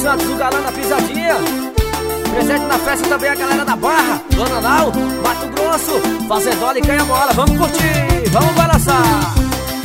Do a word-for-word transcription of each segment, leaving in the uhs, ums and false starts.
Santos, o galã da pisadinha. Presente na festa também a galera da Barra, Dona Nau, Mato Grosso, Fazendola e Canha-Bola. Vamos curtir, vamos balançar.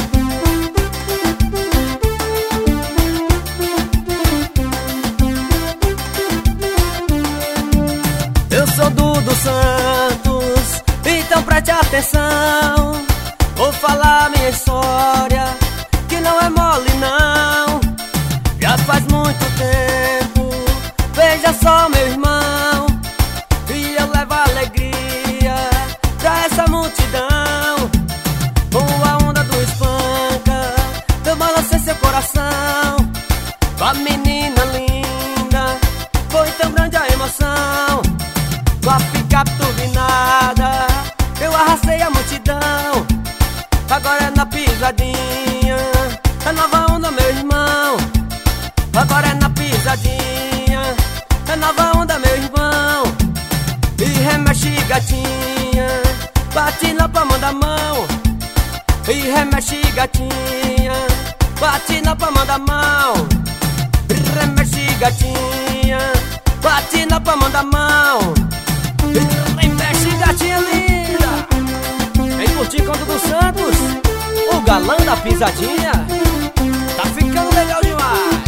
Eu sou Dudu Santos, então preste atenção. Vou falar minha história, que não é mole não. Já faz muito tempo, veja só meu irmão, e eu levo alegria pra essa multidão. Com a onda do espanca, eu balancei seu coração. Com a menina linda, foi tão grande a emoção. Com a picape turbinada, eu arrastei a multidão. Agora é na pisadinha, é nova onda meu irmão. Agora é na pisadinha, é nova onda meu irmão. E remexe gatinha, bate na palma da mão. E remexe gatinha, bate na palma da mão. E remexe gatinha, bate na palma da mão. E remexe gatinha linda. Vem curtir com o Dudu Santos, o galã da pisadinha. Tá ficando legal demais.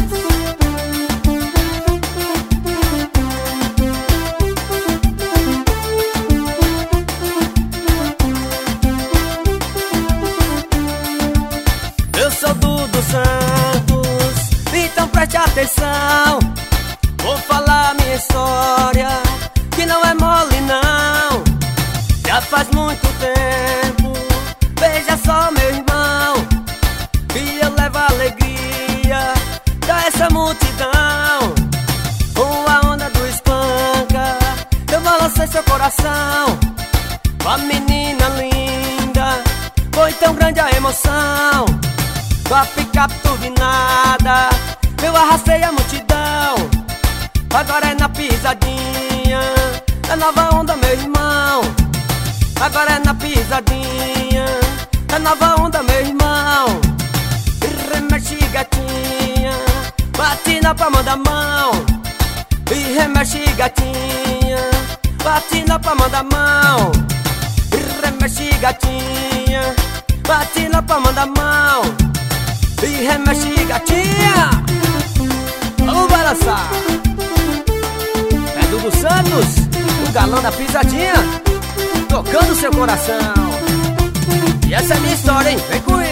Eu sou Dudu Santos, então preste atenção. Vou falar minha história, que não é mole não. Já faz muito tempo, veja só meu irmão, e eu levo alegria pra essa multidão. Com a onda do espanca, eu balancei seu coração. Com a menina linda, foi tão grande a emoção. Com a picape turbinada, eu arrastei a multidão. Agora é na pisadinha, é nova onda meu irmão. Agora é na pisadinha, é nova onda meu irmão. E remexe gatinha, bate na palma da mão. E remexe gatinha, bate na palma da mão. E remexe gatinha, bate na palma da mão. E remexe gatinha. Vamos balançar. É Dudu Santos, o galã da pisadinha, tocando seu coração. E essa é a minha história, hein? Vem com isso.